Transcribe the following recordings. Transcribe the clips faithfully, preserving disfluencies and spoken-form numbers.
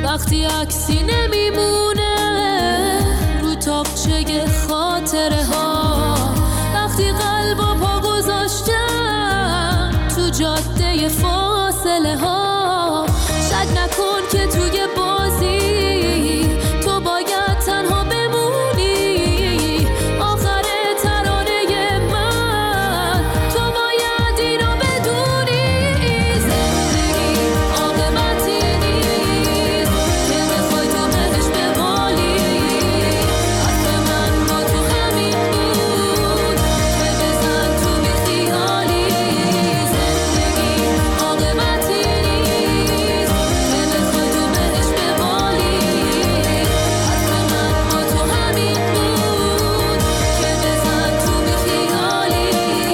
وقتی عکسی نمیمونه رو تاقچه خاطره ها، وقتی قلب و پا گذاشتم تو جاده فاصله ها. شک نکن که توی بازی تو باید تنها بمونی، آخر ترانه من تو باید اینو بدونی. زندگی عاقبتی نیست که بخوای تو بهش بمالی، حرف من با تو همین بود که بزن تو بیخیالی. زندگی عاقبتی نیست که بخوای تو بهش بمالی، حرف من با تو همین بود که بزن تو بیخیالی.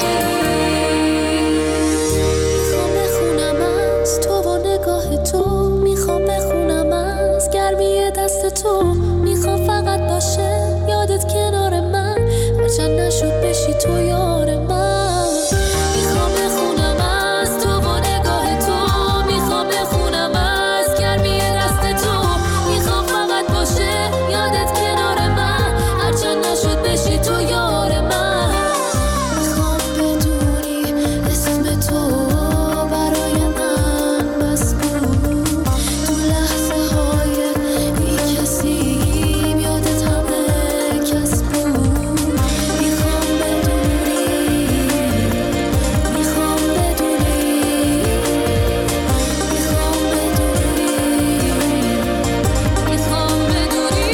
میخوام بخونم از تو و نگاه تو، میخوام بخونم از گرمی دست تو، میخوام فقط باشه یادت کنار من، هرچند نشد بشی تو یار من. میخوام بخونم از تو و نگاه تو، میخوام بخونم از گرمی دست تو، میخوام فقط باشه یادت کنار من، هرچند نشد بشی تو یار من. میخوام بدونی اسم تو برای من بس بود، تو لحظه های بی کسی یادت همه کس بود. میخوام بدونی، میخوام بدونی، میخوام بدونی، میخوام بدونی.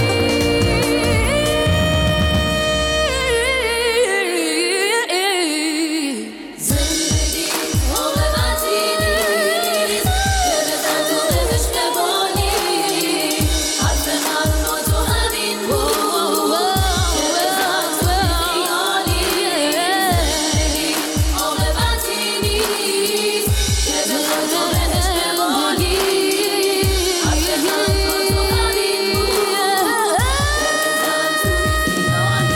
زندگی عاقبتی نیست که بزن تو بهش بمالی، حرف من با تو همین بود که بزن تو بیخیالی. زندگی عاقبتی نیست که بخوای تو بهش بمالی، حرف من با تو همین بود که بزن تو بیخیالی.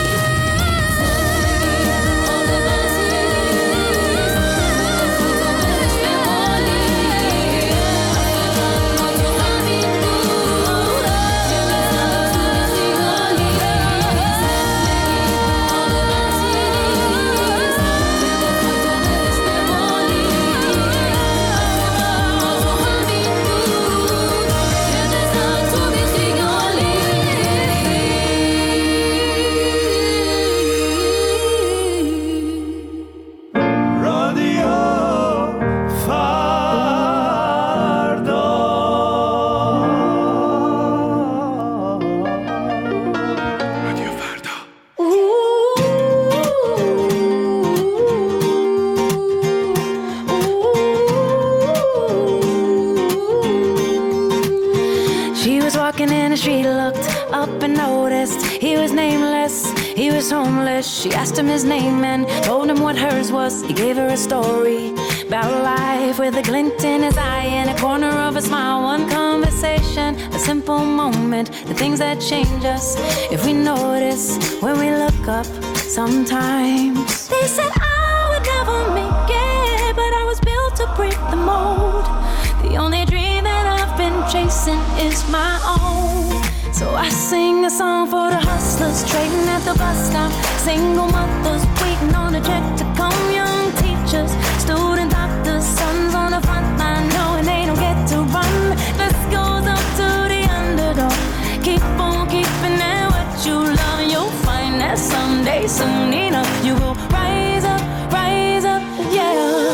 She was walking in the street, looked up and noticed he was nameless, he was homeless. She asked him his name and told him what hers was. He gave her a story about life with a glint in his eye and a corner of a smile. One conversation, a simple moment, the things that change us if we notice when we look up sometimes. They said I would never make it, but I was built to break the mold. The only dream that I've been chasing is my own. So I sing a song for the hustlers trading at the bus stop, single mothers waiting on a check to come, young teachers, student doctors, sons on the front line knowing they don't get to run. This goes up to the underdog. Keep on keeping at what you love and you'll find that someday, soon enough, you will rise up, rise up, yeah.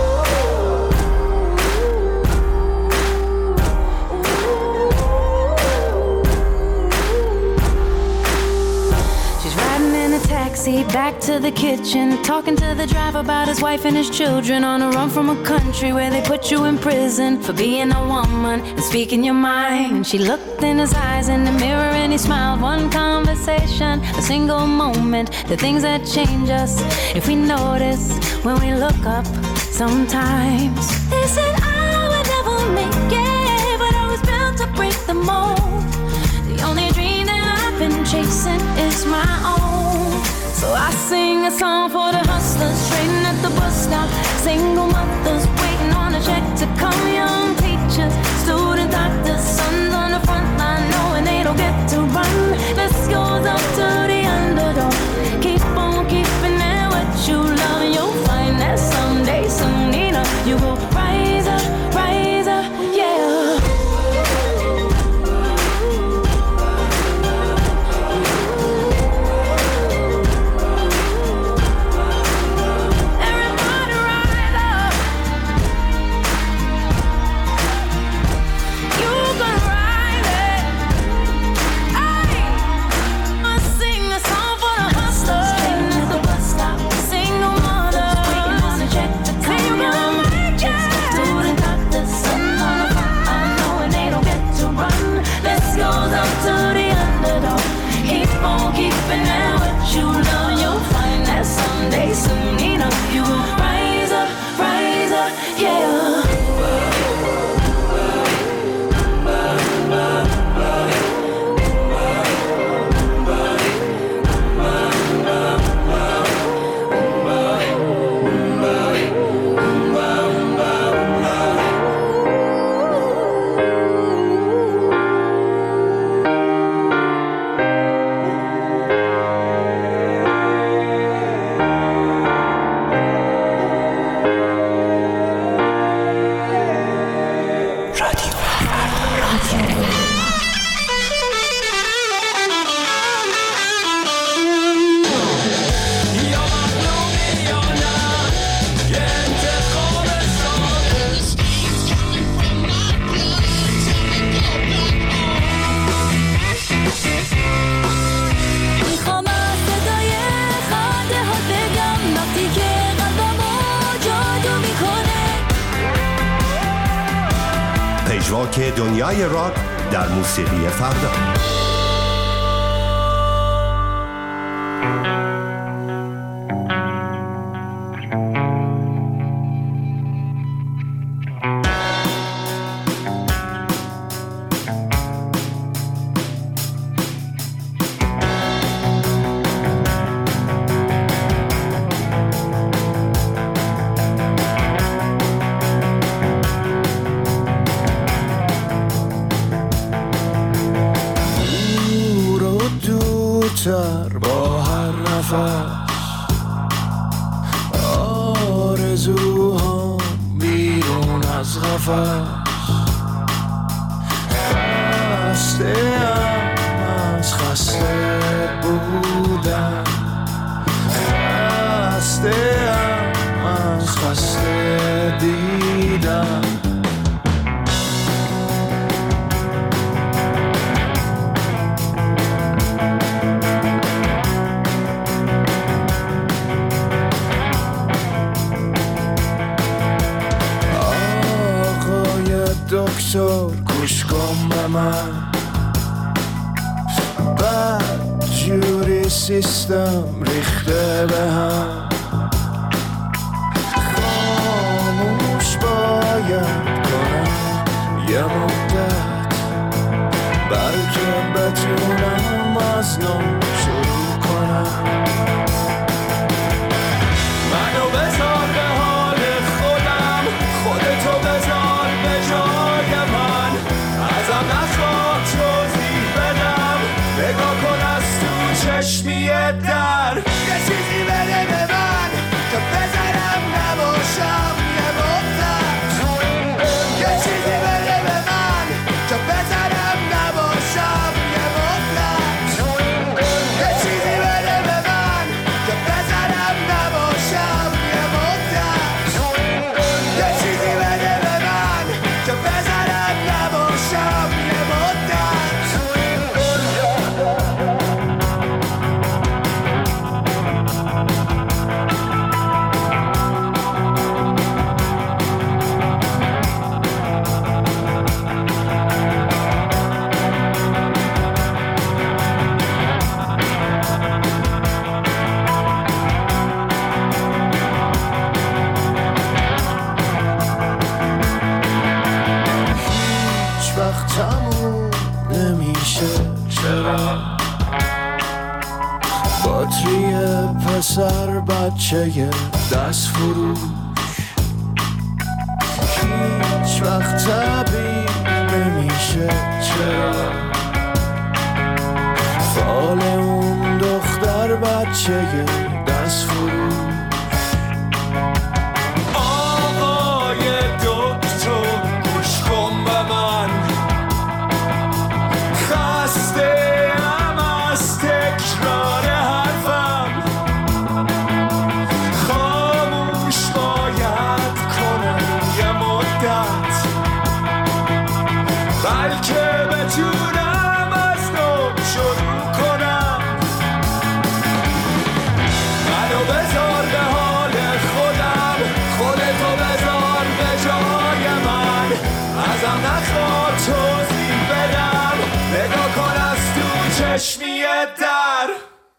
Taxi back to the kitchen, talking to the driver about his wife and his children, on a run from a country where they put you in prison for being a woman and speaking your mind. She looked in his eyes in the mirror and he smiled. One conversation, a single moment, the things that change us if we notice when we look up sometimes. They said I would never make it, but I was built to break the mold. The only dream that I've been chasing is my own. So I sing a song for the hustlers trading at the bus stop, single mothers waiting on a check to come, young teachers, student doctors, sons on the نوک دنیای راک در موسیقی فردا. با هر نفس آرزوها بیرون از قفس خسته ام از خسته بودن خسته ام از خسته دیدن دکتر گوش کن به من بد جوری سیستم ریخته به هم خاموش باید کنم یه مدت بلکه بتونم از نو شروع کنم منو بذار به حال خودم خودتو بذار به جای من ازم نخواه توضیح بدم نگاه کن از تو چشمی در یه چیزی بده به من که بذارم نباشم یه مدت یه چیزی بده به من که بذارم نباشم یه مدت یه چیزی بده به من که بذارم نباشم یه مدت یه چیزی بده به من که بذارم نباشم یه مدت تموم نمیشه چرا باتری پسر بچه دست فروش هیچ وقت طبیع نمیشه چرا فال اون دختر بچه دست فروش آقای دکتر گوش کن به من خسته ام از تکرار حرفم خاموش باید کنم یه مدت بلکه بتونم از نو شروع کنم منو بذار به حال خودم خودتو بذار به جای من ازم نخواه توضیح بدم نگاه کن از تو چشمی در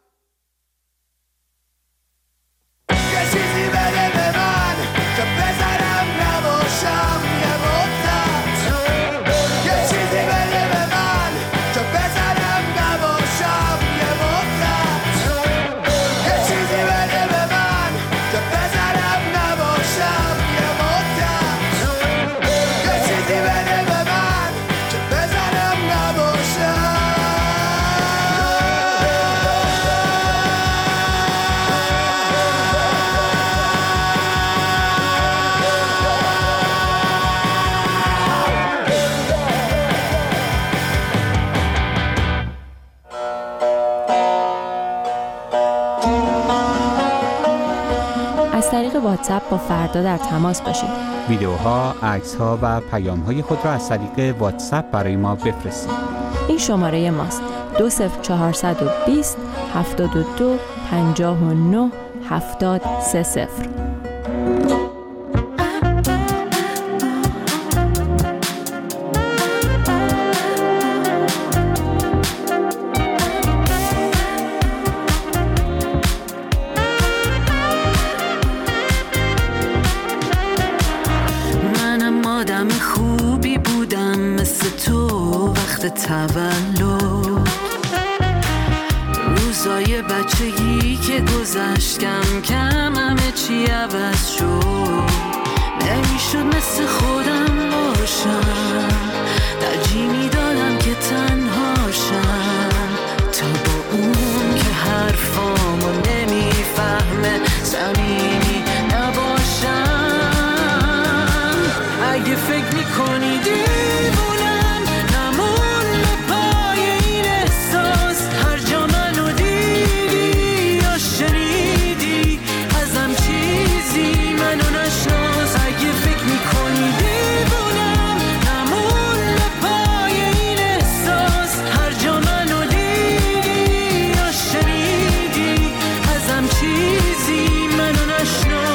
یه چیزی بده به من که بذارم نباشم یه مدت یه چیزی بده به من که بذارم نباشم یه مدت یه چیزی بده به من که بذارم نباشم یه مدت یه چیزی بده به من که بذارم نباشم از طریق واتساپ با فردا در تماس باشید. ویدیوها، عکس‌ها و پیام‌های خود را از طریق واتساپ برای ما بفرستید. این شماره ماست: دو صفر چهارصد و بیست هفتاد و دو پنجاه و نه هفتاد سه صفر. تولد، روزای بچگی که گذشت کم کم همه چی عوض شد. نمیشد مثل خودم باشم، ترجیح میدادم که تنهاشم تا با اون که حرفامو نمیفهمه صمیمی نباشم. اگه فکر میکنی دیوونم نمون به پای این احساس، هر جا منو دیدی یا شنیدی ازم چیزی منو نشناس. اگه فکر میکنی دیوونم نمون به پای این احساس، هر جا منو دیدی یا شنیدی ازم چیزی منو نشناس.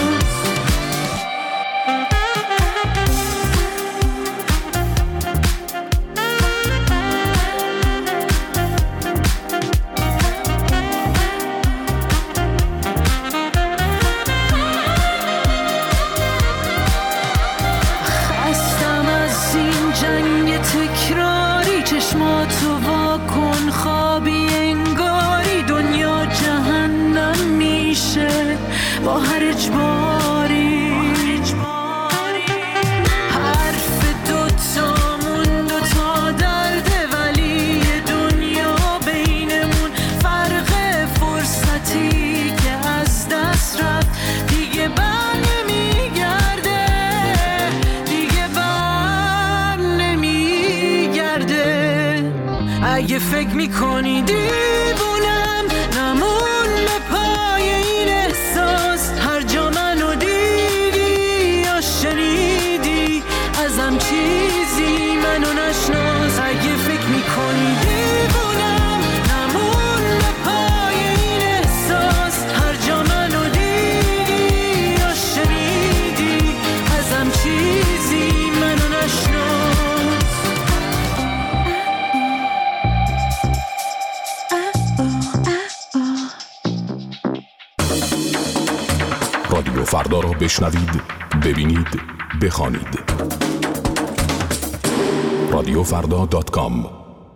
خستم از این جنگ تکراری، چشماتو واکن خوابی انگاری دنیا جهنم میشه با هر اجباری. حرف دوتامون دوتا درده ولی یه دنیا بینمون، فرق فرصتی که از دست رفت دیگه بر نمیگرده، دیگه بر نمیگرده. اگه فکر میکنی دیوونم نمون به پای این احساس، هر جا منو دیدی یا شنیدی ازم چیزی منو نشناس. اگه فکر میکنی دیوونم نمون به پای این احساس، هر جا منو دیدی یا شنیدی ازم چیزی منو نشناس. رادیو فردا را بشنوید، ببینید، بخوانید. رادیو فردا دات کام.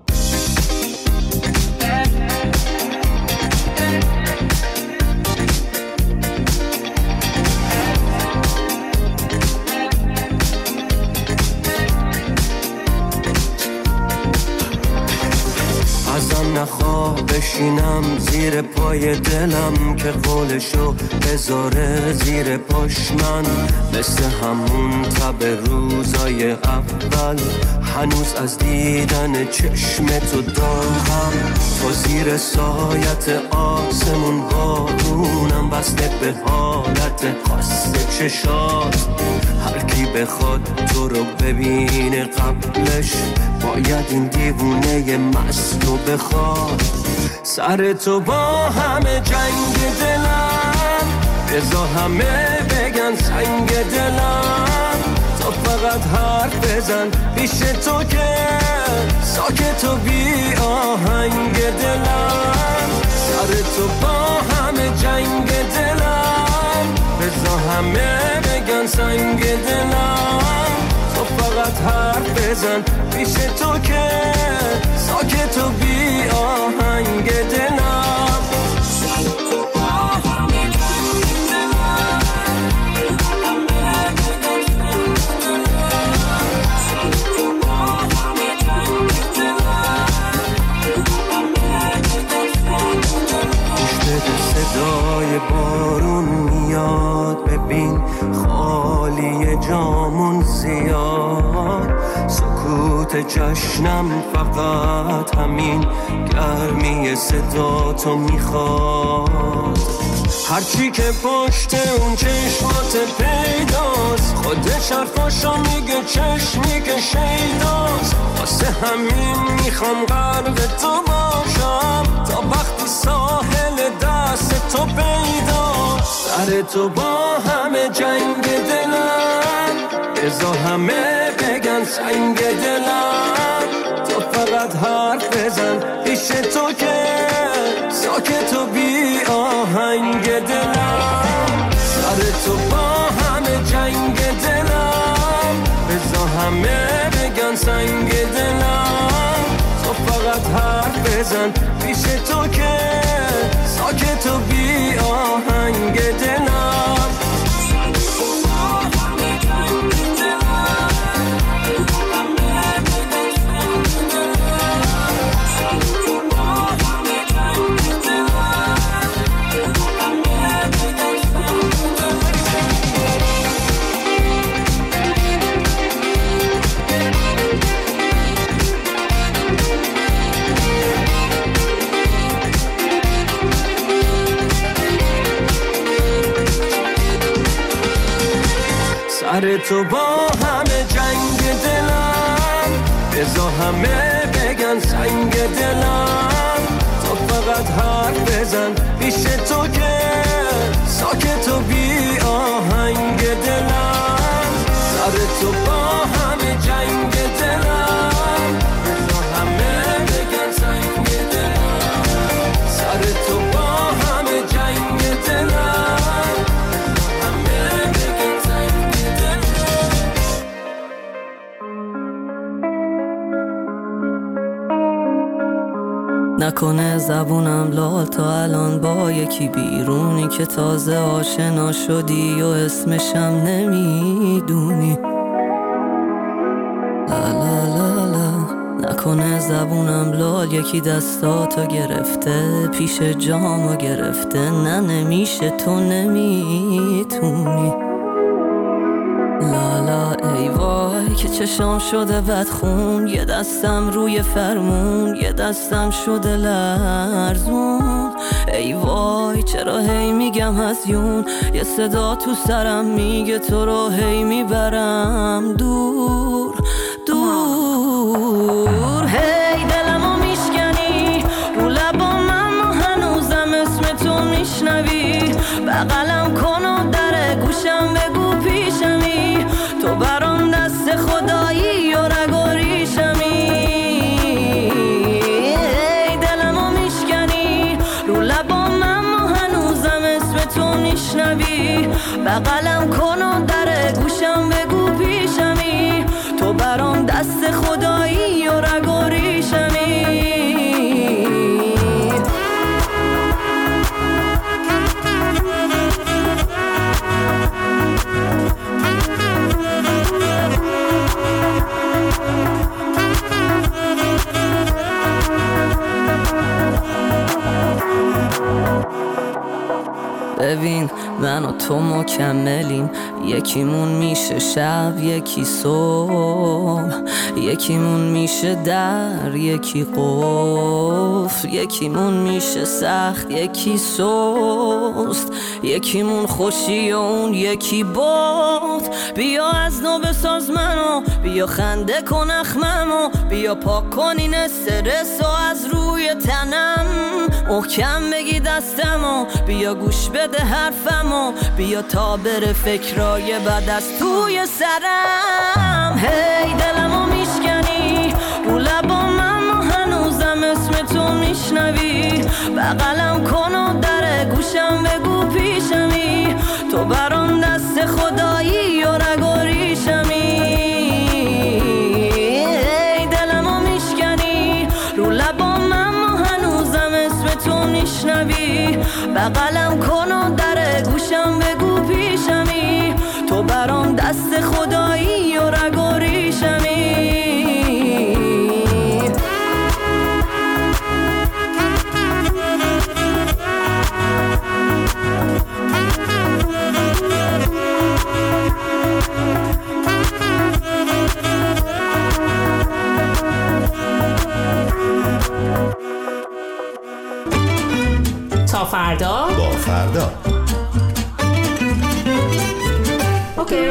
ازم نخواه بشینم زیر پای دلم که قولشو بذاره زیر پاش من، مثل همون تب روزای اول هنوز از دیدن چشم تو داغم. تو زیر سایت آسمون بارونم بسته به حالت خاص چشات، هر کی بخواد تو رو ببینه قبلش باید این دیوونه مستو بخواد. سر تو با همه جنگ دلم، بذار همه بگن سنگ دلم، تو فقط حرف بزن پیش تو که ساکت و بی آهنگ دلم. سر تو با همه جنگ دلم، بذار همه بگن سنگ دلم، تو فقط حرف بزن پیش تو که ساکت و بی آهنگ دلم. صدای بارون میاد، ببین خالی جامون زیاد، سکوت جشنم فقط همین گرمی صدا تو میخواد. هرچی که پشت اون چشمات پیداست، خودش حرفاشو میگه چشمی که شیداست. واسه همین میخوام قلب تو باشم تا وقتی ساحل دست تو پیداست. سر تو با همه جنگ دلم، بذار همه بگن سنگ دلم، تو فقط حرف بزن پیش تو که ساکت و بی آهنگ دلم. سر تو با همه جنگ دلم، بذار همه بگن سنگ دلم، بزن پیش تو که ساکت و بی آهنگ دلم. سر تو با همه جنگ دلم، بذار همه بگن سنگ دلم. تو فقط حرف بزن پیش تو که ساکت و بی آهنگ دلم. سر تو با همه جنگ دلم، بذار همه بگن سنگ دلم. سر تو با همه جنگ دلم، نکنه زبونم لال تا الان با یکی بیرونی که تازه آشنا شدی و اسمشم نمیدونی. لا لا لا لا. نکنه زبونم لال یکی دستاتو گرفته پیش جامو گرفته. نه نمیشه تو نمیتونی. لالا ای وای که چشام شده بدخون، یه دستم روی فرمون یه دستم شده لرزون. ای وای چرا هی میگم هزیون، یه صدا تو سرم میگه تو رو هی میبرم دور دور. هی دلمو میشکنی رو لبام اما هنوزم اسم تو میشنوی. بغلم کن و در گوشم بگو پیشمی، تو برام دست خدایی و رگ و ریشمی. ای دلمو میشکنی رو لبام اما هنوزم اسم تو میشنوی. بغلم کن و در گوشم بگو پیشمی، تو برام دست خدایی و رگ و ریشمی. ببین من و تو مکملیم، یکیمون میشه شب یکی صبح، یکیمون میشه در یکی قفل، یکیمون میشه سخت یکی سست، یکیمون خوشی و اون یکی باد. بیا از نو بساز منو، بیا خنده کن اخممو، بیا پاک کن این استرس و از روی تنم محکم بگی دستمو، بیا گوش بده حرفمو، بیا تا بره فکرای بد از توی سرم. هی دلمو میشکنی رو لبام اما هنوزم اسم تو میشنوی. بغلم کن و در گوشم بگو پیشمی، تو برام دست خدایی و رگ و ریشمی. هی دلمو میشکنی رو لبام اما هنوزم اسم تو میشنوی. بغلم کن و در گوشم بگو پیشمی، تو برام دست خدایی و رگ و ریشمی. تا فردا با فردا. اوکی.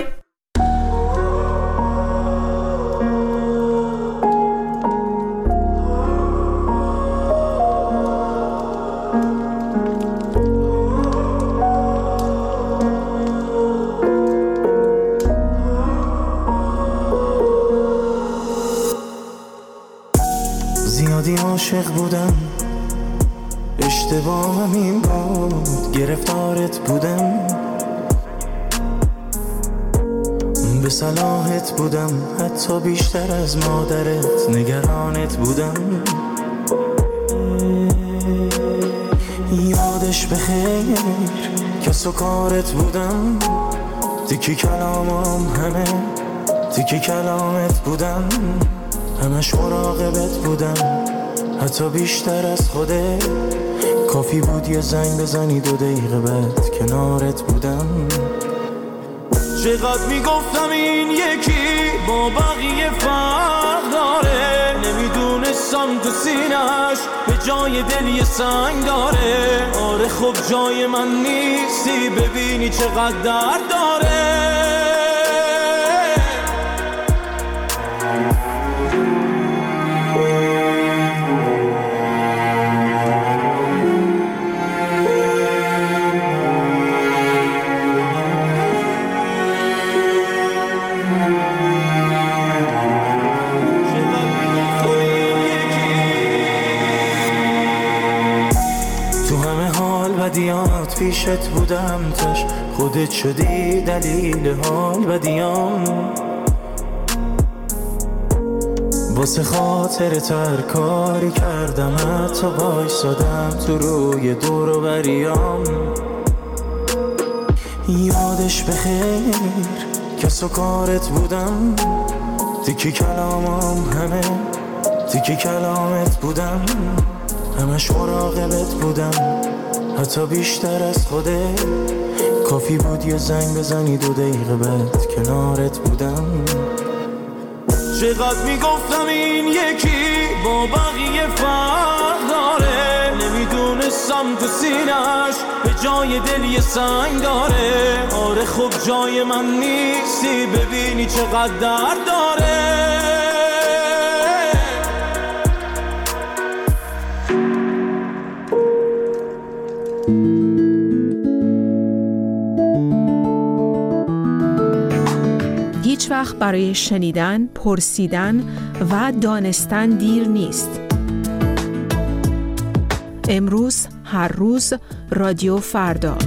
زیادی عاشق بودم، اشتباهم این بود، گرفتارت بودم، به صلاحت بودم، حتی بیشتر از مادرت نگرانت بودم. یادش بخیر کس و کارت بودم، تیکی کلامم همه تیکی کلامت بودم، همش مراقبت بودم حتی بیشتر از خوده. کافی بود یه زنگ بزنی دو دقیقه بعد کنارت بودم. چقدر میگفتم این یکی با بقیه فرق داره، نمیدونستم تو سینش به جای دل یه سنگ داره. آره خب جای من نیستی، ببینی چقدر درد داره. بدیات پیشت بودم تش خودت شدی دلیل حال بدیام. واسه خاطر تر کاری کردم حتی بایستادم تو روی دور و بریام. یادش بخیر کس و کارت بودم، تیکی کلامم همه تیکی کلامت بودم، همش مراقبت بودم حتی بیشتر از خوده. کافی بود یه زنگ بزنی دو دقیقه بعد کنارت بودم. چقدر میگفتم این یکی با بقیه فرق داره، نمیدونستم تو سینش به جای دل یه سنگ داره. آره خب جای من نیستی، ببینی چقدر درد داره. هیچ وقت برای شنیدن، پرسیدن و دانستن دیر نیست. امروز، هر روز، رادیو فردا.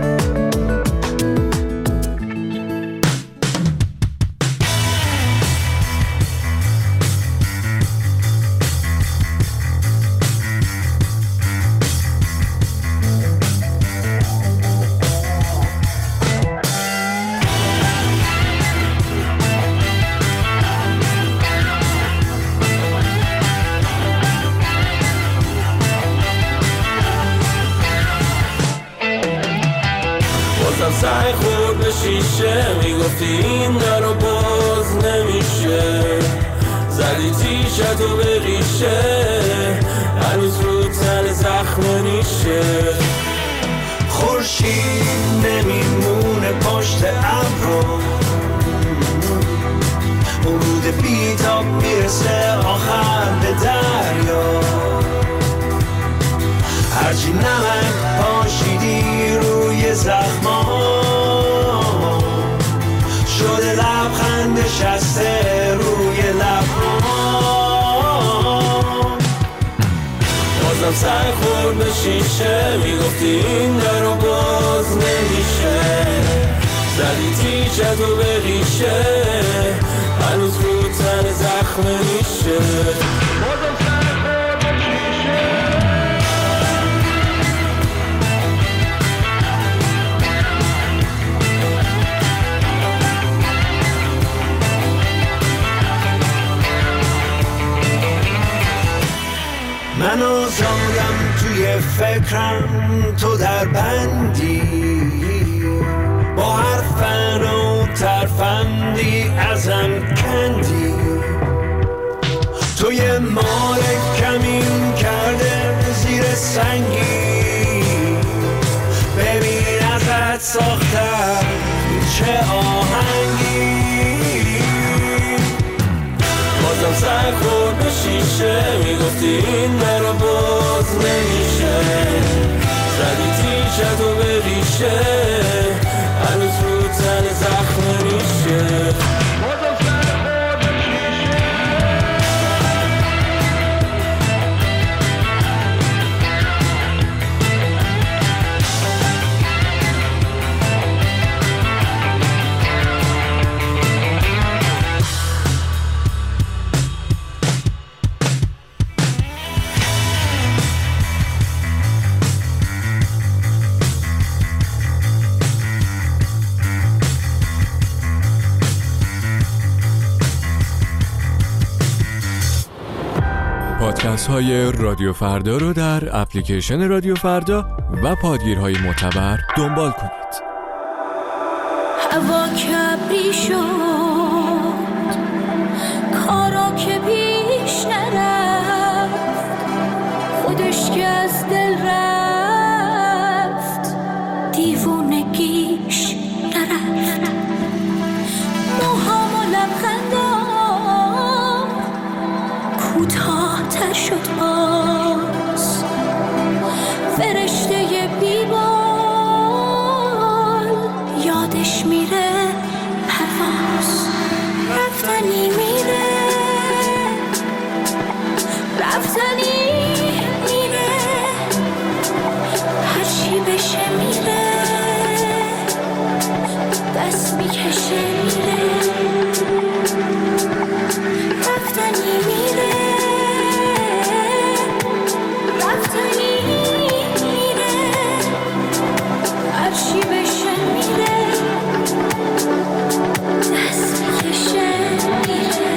سعی خورد به شیشه، میگفتی این در رو باز نمیشه. زدی تیشتو به ریشه، هنوز رو تن زخم نیشه. خورشید نمیمونه پشت ابرو، ورود بیتاب میرسه آخر به دریا. هرچی نمک پاشیدی روی زخما، شده لبخند نشسته روی لبها. بازم سعی خورد به شیشه، میگفتی این در رو باز نمیشه. زدی تیشتو به ریشه، هنوز رو تن زخم نیشه. بازم سعی خورد به شیشه. من آزادم توی فکرم، تو در بندی با هر فن و ترفندی ازم کندی. توی مال کمین کرده زیر سنگی، ببین ازت ساختم چه آهنگی. بازم سعی خورد به شیشه، میگفتی این در رو باز نمیشه. زدی تیشتو به ریشه، هنوز رو تن زخم نیشه. پادکست‌های رادیو فردا رو در اپلیکیشن رادیو فردا و پادگیرهای معتبر دنبال کنید. هوا کبری شد، کارا که پیش نرفت، خودش که از دل رفت، دیوونگیش نرفت. موهام و لبخندام کوتاه تر شد باز، فرشته بیبال یادش میره پرواز. رفتنی میره، رفتنی میره، هرچی بشه میره، دست میکشه میره. رفتنی میره، رفتنی میره، هرچی بشه میره، دست میکشه میره.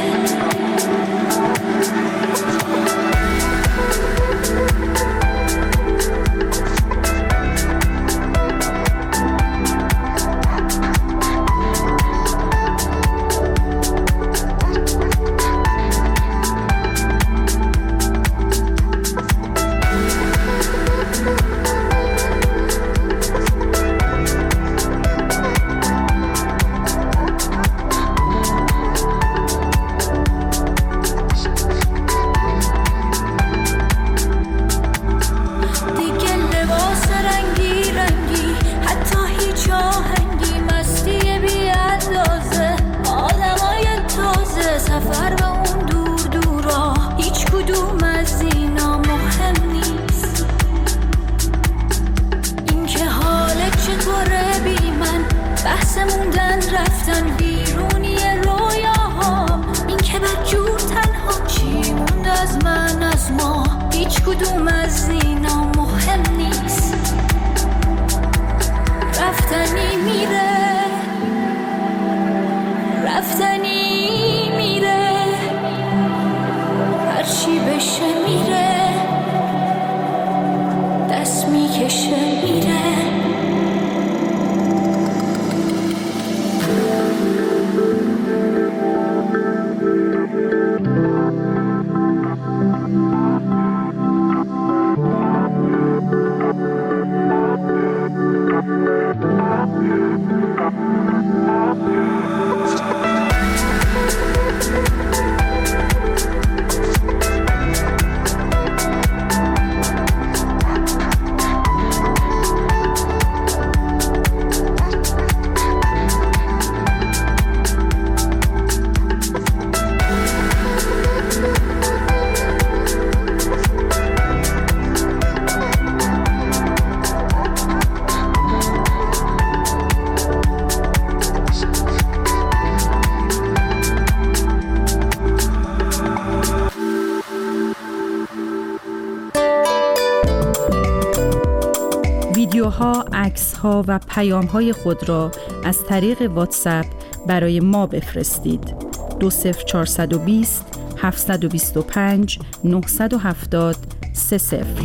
ویدیوها، عکس‌ها و پیام‌های خود را از طریق واتساپ برای ما بفرستید. دو صفر چهارصد و بیست هفتصد و بیست و پنج نهصد و هفتاد سه صفر.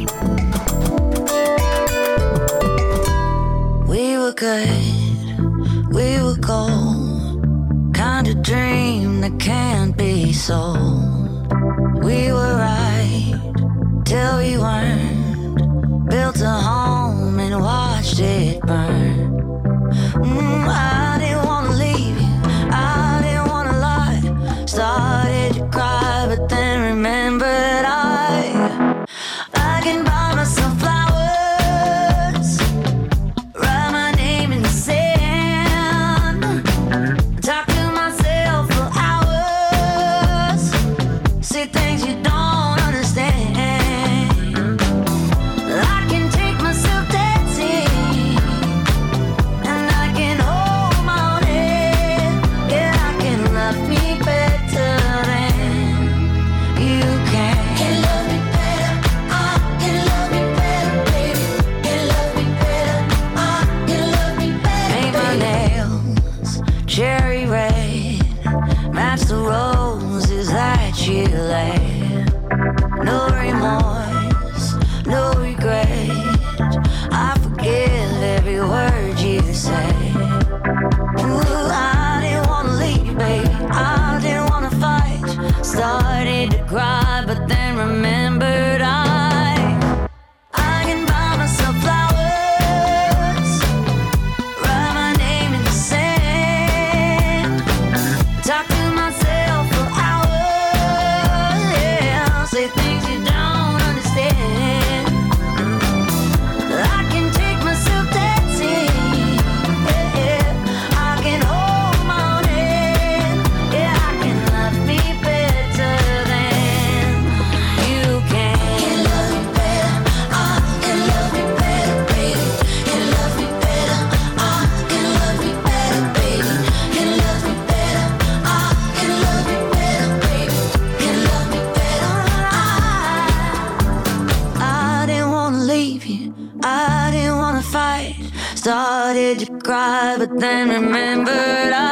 We were good, we were gold, kind of dream that can't be sold. We were right till we weren't, built a home and watched it burn. Mm, I didn't want to leave you, I didn't want to lie. Started to cry, but then remembered I I can buy myself flowers, write my name in the sand, talk to myself for hours, see things you don't understand. I can take myself dancing started to cry, but then remembered I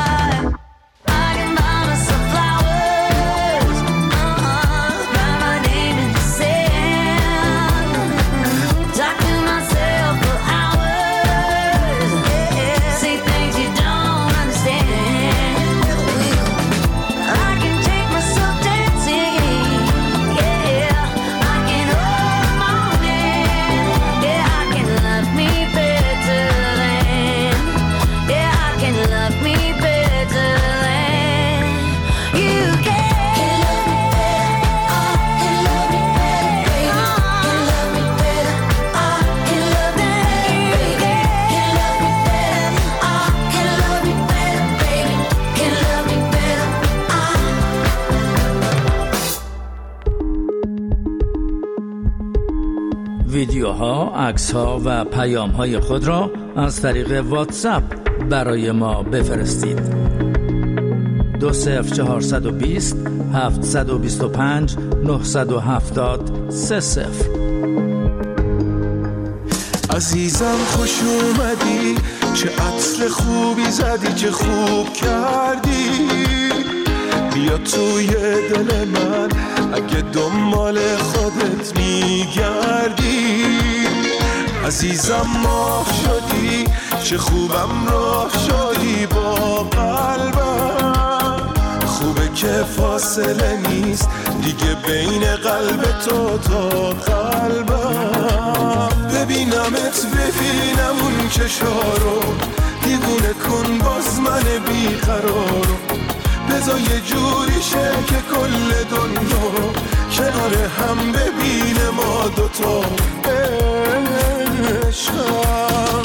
ویدیوها، عکس‌ها و پیام‌های خود را از طریق واتساپ برای ما بفرستید. دو صفر چهارصد و بیست هفتصد و بیست و پنج نهصد و هفتاد سه صفر. عزیزم خوش اومدی، چه عطر خوبی زدی، چه خوب کردی. بیا توی دل من اگه دنبال خودت میگردی. عزیزم ماه شدی، چه خوبم راه شدی با قلبم. خوبه که فاصله نیست دیگه بین قلب تو تا قلبم. ببینمت ببینم اون چشارو، دیوونه کن باز من بیقرارو. بذار یه جوری شه که کل دنیا کنار هم ببینه ما دوتا عشقم.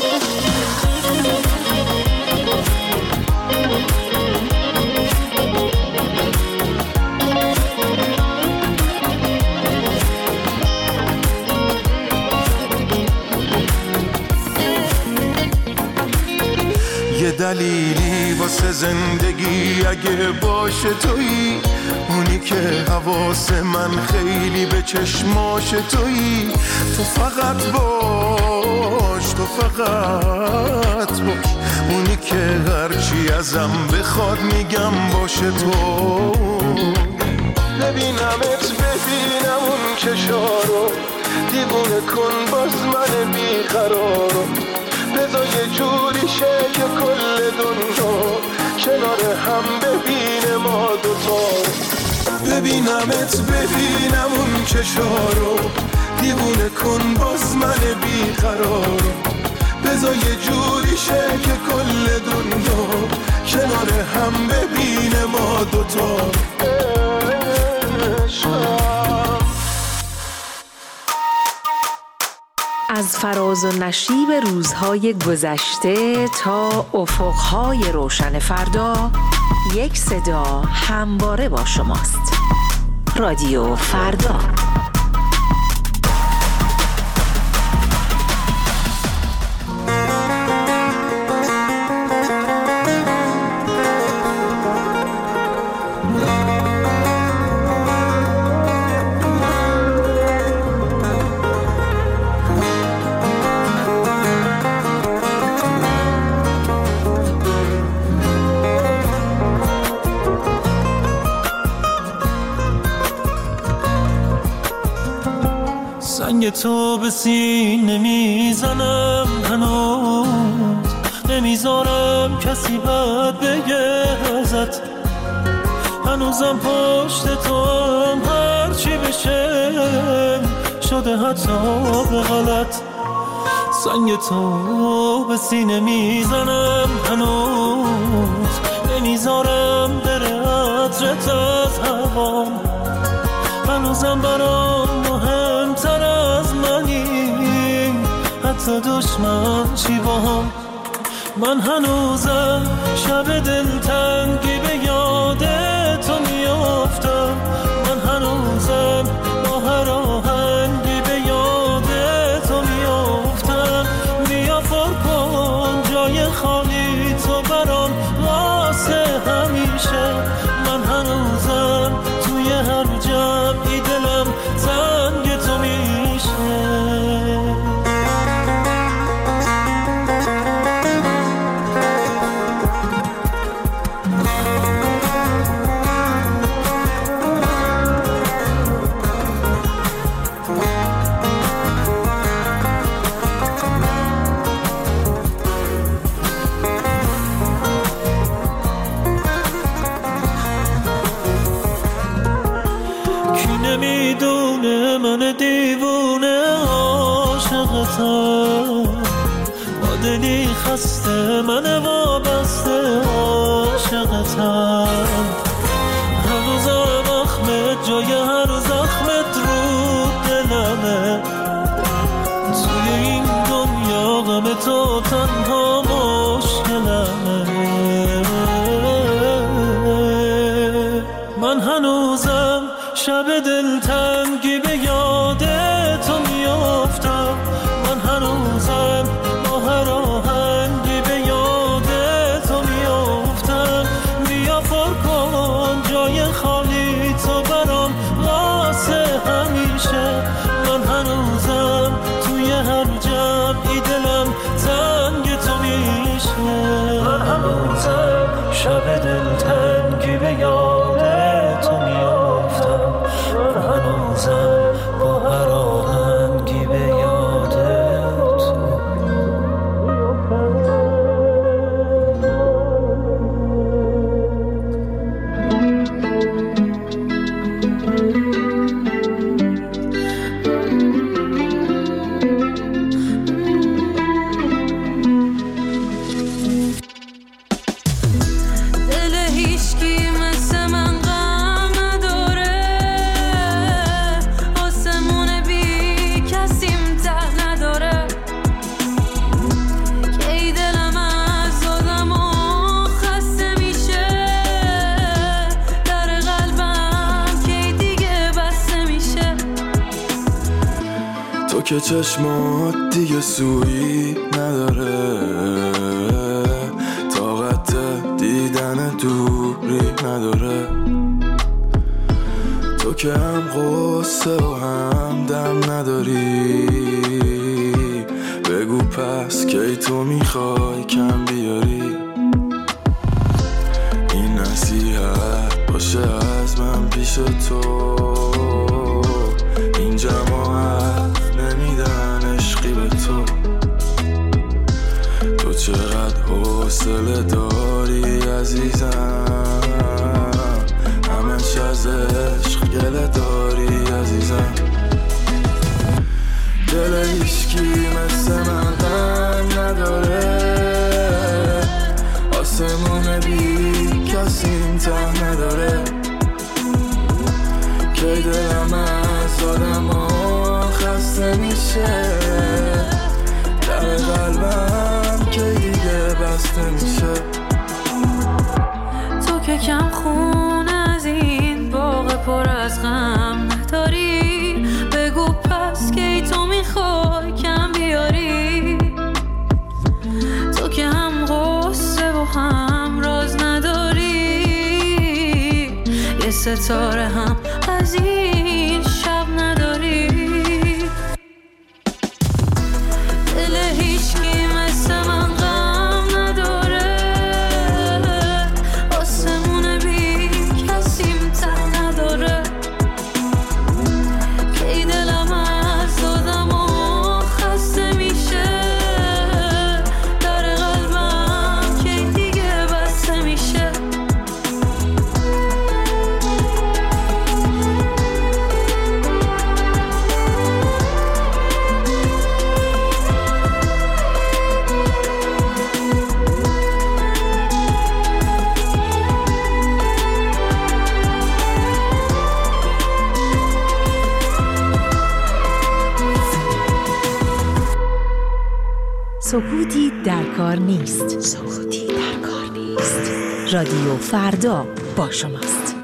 یه دلیلی واسه زندگی اگه باشه تویی، اونی که حواس من خیلی به چشماش تویی. تو فقط باش، تو فقط باش، اونی که هرچی ازم بخواد میگم باشه تو. ببینمت ببینم اون چشارو، دیوونه کن باز من بیقرارو. بذار یه جوری شه که کل دنیا کنار هم ببینه ما دوتا. ببینمت ببینم اون چشارو، دیوونه کن باز من بیقرارو. بذار یه جوری شه که کل دنیا کنار هم ببینه ما دوتا عشقم. از فراز و نشیب روزهای گذشته تا افقهای روشن فردا، یک صدا همواره با شماست. رادیو فردا. سنگ تو به سینه میزنم، هنوز نمیذارم کسی بد بگه ازت. هنوزم پشت تو هم هرچی بشه شده حتی به غلط. سنگ تو به سینه میزنم، هنوز نمیذارم بره عطرت از هوام. هنوزم برام مهمتر از منی، حتی دشمن چی با هم. من هنوزم شب دلتنگی به یاد تو میافتم. من هنوزم با هر آهنگی به یاد تو میافتم. بیا پر کن جای خالی تو برام واسه همیشه. من هنوزم توی هر جمعی دلم تنگ تو میشه. من دیوونه عاشقتم، با دلی خسته من وابسته عاشقتم. هنوزم اخمت جای هر زخمت رو دلمه، توی این دنیا غم تو تنها مشکلمه. من هنوزم شب دلتنگی به یاد تو میافتم، من هنوزم با هر آهنگی به یاد تو میافتم. بیا پر کن جای خالی تو برام واسه همیشه، من هنوزم توی هر جمعی دلم تنگ تو میشه. من هنوزم شب دلتنگی به یاد تو میافتم، من هنوزم با هر آهنگی به یاد تو. که چشمات دیگه سویی نداره، طاقت دیدن دوری نداره. تو که هم قصه و هم دم نداری، بگو پس کی تو میخوای کم بیاری. این نصیحت باشه از من پیش تو، این جماعت نمیدن عشقی به تو. تو چقدر حوصله داری عزیزم، همش از عشق گله داری عزیزم. دل هیچکی مثل من غم نداره، آسمون بی کسی امتحان نداره. کی دلم از آدم ها خسته میشه، در قلبم کی دیگه بسته میشه. تو که کم خون از این باغ پر از غم نداری، بگو پس کی تو میخوای کم بیاری. تو که هم غصه و هم راز نداری، یه ستاره هم از این شب نداری. دل هیچکی مثل من غم نداره، آسمون بی کسی امتحان نداره. کی دلم از آدم ها خسته میشه، در قلبم کی دیگه بسته میشه. سکوتی در کار نیست. سکوتی در کار نیست. رادیو فردا با شماست.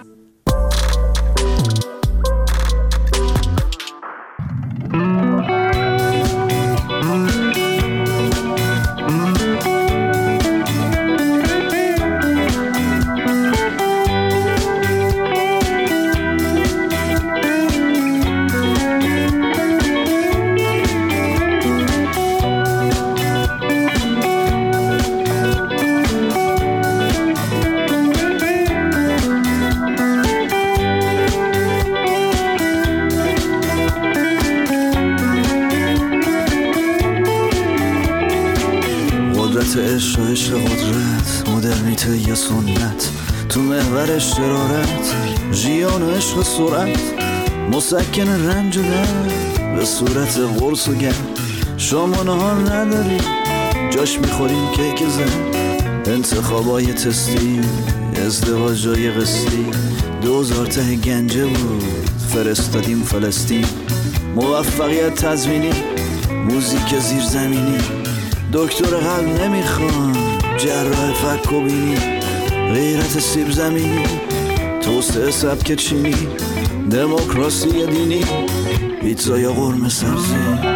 عشق و عشق قدرت، مدرنیته یا سنت، تو محور شرارت، ژیان و عشق سرعت، مسکن رنج و درد به صورت قرص و گرد. شما نهار نداری جاش میخوریم کیک زن. انتخابای تستی ازدواج جای قسطی. دوزار ته گنجه بود فرستادیم فلسطین. موفقیت تضمینی موزیک زیرزمینی. دکتر قلب نمیخوان جراح فک و بینی. غیرت سیب زمینی توسعه سبک چینی. دموکراسی دینی پیتزا یا قرمه سبزی.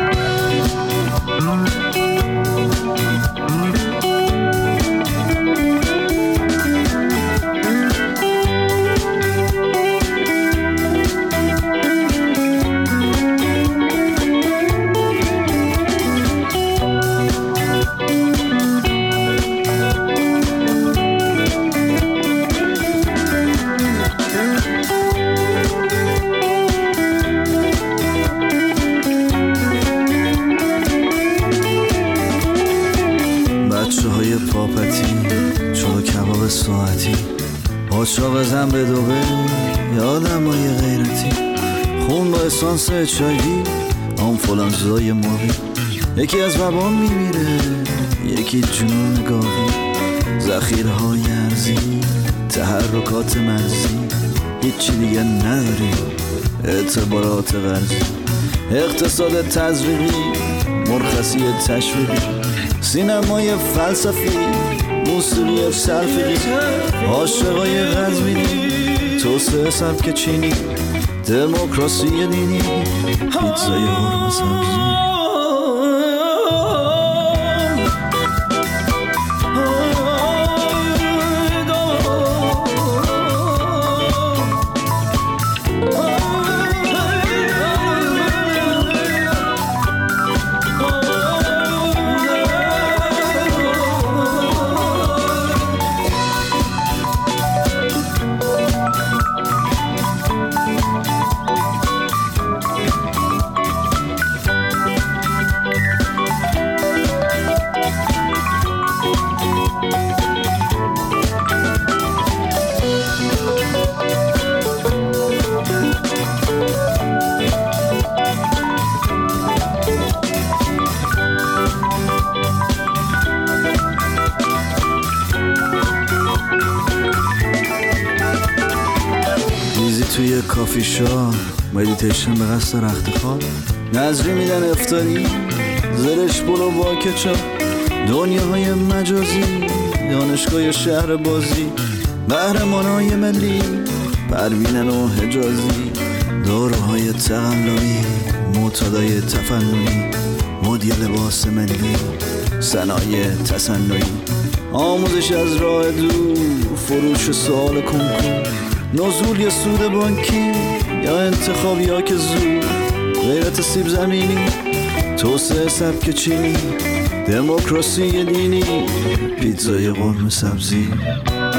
پاچاق زن به دوبه یادم های غیرتی. خون با اسانس چایی آنفولانزای ماهی. یکی از وبا میمیره یکی جنون گاوی. ذخیره های ارزی تحرکات مرزی. هیچی دیگه نداریم اعتبارات غرزی. اقتصاد تزریقی مرخصی تشویقی. سینمای فلسفی موسیقی سلفی. عاشقای قزوینی توسعه سبک چینی. دموکراسی دینی پیتزای قرمه سبزی. توی کافی شا مدیتیشن به قصد رخت خواب. نظری میدن افتاری زرش برو با کچا. دنیاهای مجازی دانشگاه شهر بازی. قهرمانای ملی پروینن و حجازی. داروهای تقلبی معتادای تفننی. مدی لباس ملی صنایع تصنعی. آموزش از راه دور فروش سوال کنکور. نزول یا سود بانکی یا انتخابی ها که زود. غیرت سیب زمینی توسعه سبک چینی. دموکراسی دینی پیتزای قرمه سبزی.